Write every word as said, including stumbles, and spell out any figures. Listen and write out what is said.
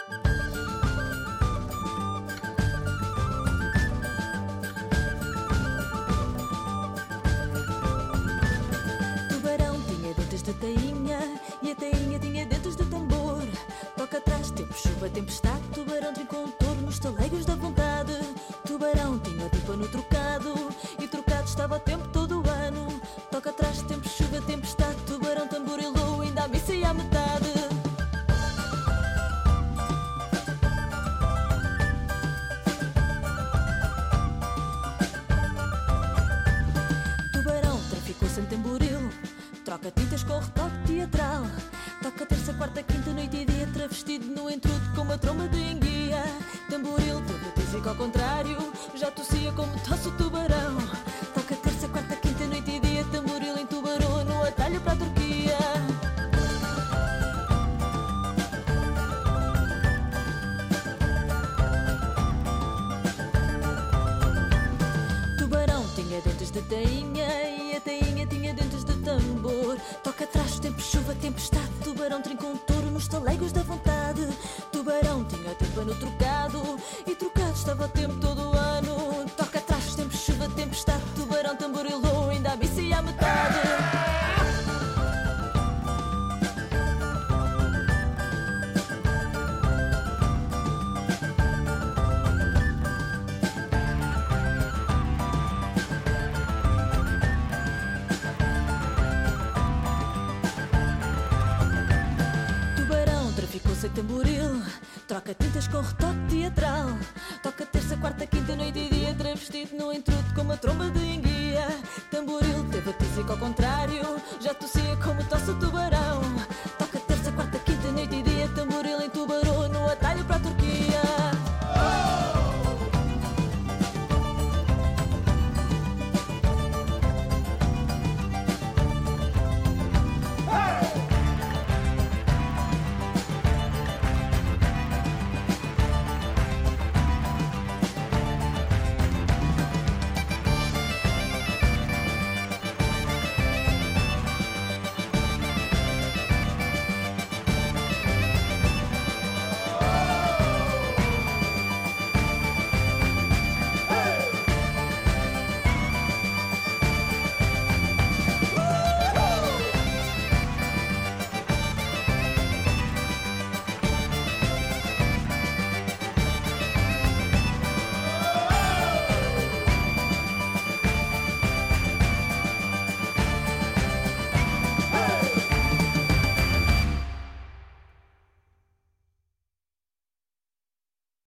Tubarão tinha dentes de tainha e a tainha tinha dentes de tambor. Toca atrás, tempo, chuva, tempestade. Tubarão trincou um touro nos talegos da vontade. Tubarão tinha o tímpano trocado e trocado estava o tempo todo o ano. Toca atrás, tempo, chuva, tempestade. Tubarão tamborilou ainda a missa e à metade. Tubarão traficou sem tamboril, troca tintas com retoque teatral. Toca terça, quarta, quinta, noite e dia, travestido no entrudo com uma tromba de enguia. Tamboril, tudo físico ao contrário, já tossia como tosse o tubarão. Toca terça, quarta, quinta, noite e dia, tamboril entubarou no atalho para a Turquia. Tubarão tinha dentes de tainha e a tainha tinha dentes de tambor. Toca atrás, tempo, chuva, tempestade. Tubarão trincou um touro nos talegos da vontade. Tubarão tinha o tímpano trocado e trocado estava o tempo todo o ano. Toca atrás, tempo, chuva, tempestade. Tubarão tamborilou ainda a missa e à metade. Tubarão traficou sem tamboril, troca tintas com retoque teatral. Toca terça, quarta, quinta, noite e dia, travestido no entrudo com uma tromba de enguia. Tamboril teve a tísica ao contrário, já tossia